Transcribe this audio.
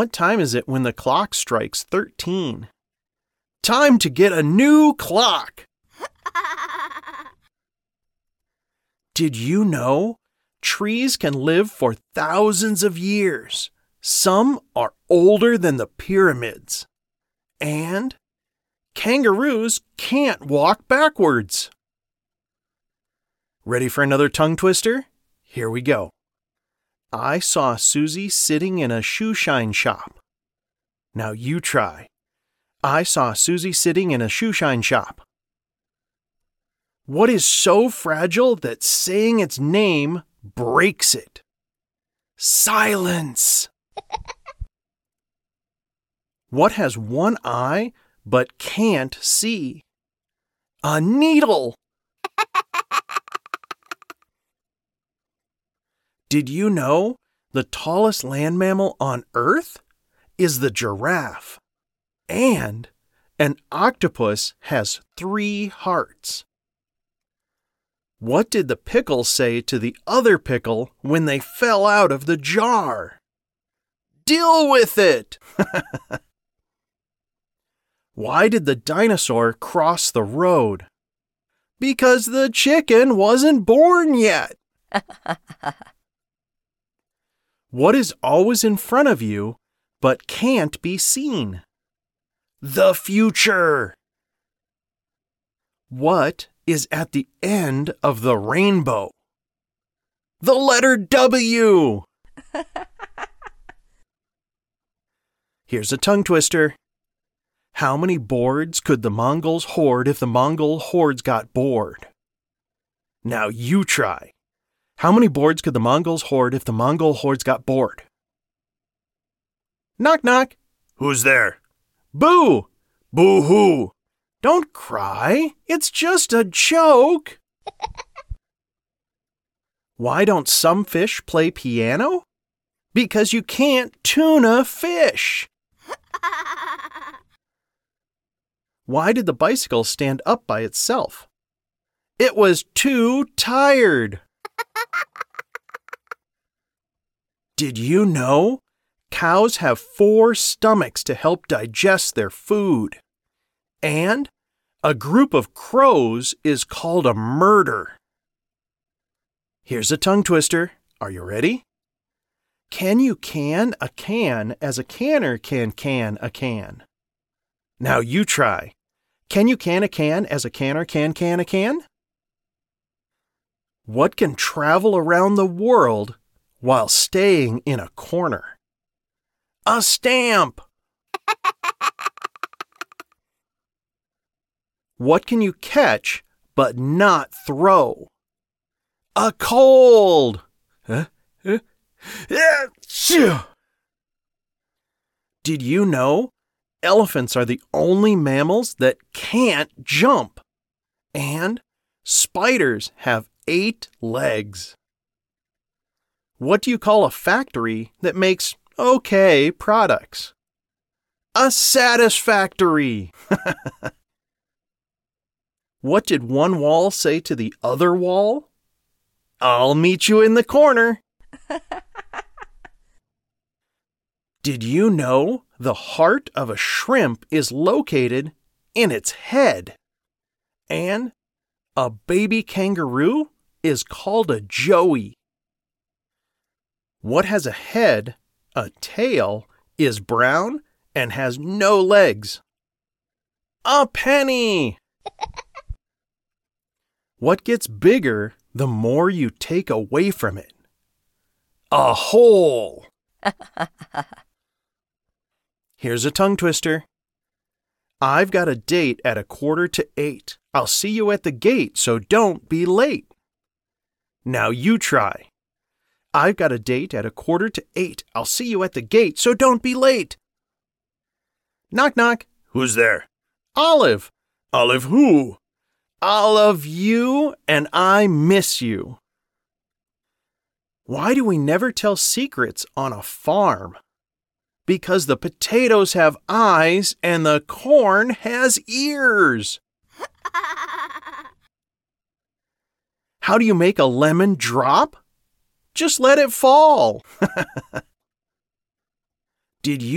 What time is it when the clock strikes 13? Time to get a new clock! Did you know trees can live for thousands of years? Some are older than the pyramids. And kangaroos can't walk backwards. Ready for another tongue twister? Here we go. I saw Susie sitting in a shoe shine shop. Now you try. I saw Susie sitting in a shoe shine shop. What is so fragile that saying its name breaks it? Silence! What has one eye but can't see? A needle! Did you know the tallest land mammal on Earth is the giraffe? And an octopus has 3 hearts. What did the pickle say to the other pickle when they fell out of the jar? Deal with it! Why did the dinosaur cross the road? Because the chicken wasn't born yet. What is always in front of you but can't be seen? The future. What is at the end of the rainbow? The letter W. Here's a tongue twister. How many boards could the Mongols hoard if the Mongol hordes got bored? Now you try. How many boards could the Mongols hoard if the Mongol hordes got bored? Knock, knock. Who's there? Boo! Boo-hoo! Don't cry. It's just a joke. Why don't some fish play piano? Because you can't tune a fish. Why did the bicycle stand up by itself? It was too tired. Did you know cows have 4 stomachs to help digest their food? And a group of crows is called a murder. Here's a tongue twister. Are you ready? Can you can a can as a canner can a can? Now you try. Can you can a can as a canner can a can? What can travel around the world while staying in a corner? A stamp! What can you catch but not throw? A cold! Did you know elephants are the only mammals that can't jump? And spiders have 8 legs. What do you call a factory that makes okay products? A satisfactory! What did one wall say to the other wall? I'll meet you in the corner. Did you know the heart of a shrimp is located in its head? And a baby kangaroo is called a joey. What has a head, a tail, is brown, and has no legs? A penny! What gets bigger the more you take away from it? A hole! Here's a tongue twister. I've got a date at 7:45. I'll see you at the gate, so don't be late. Now you try. I've got a date at 7:45. I'll see you at the gate, so don't be late. Knock, knock. Who's there? Olive. Olive who? Olive you, and I miss you. Why do we never tell secrets on a farm? Because the potatoes have eyes and the corn has ears. How do you make a lemon drop? Just let it fall. Did you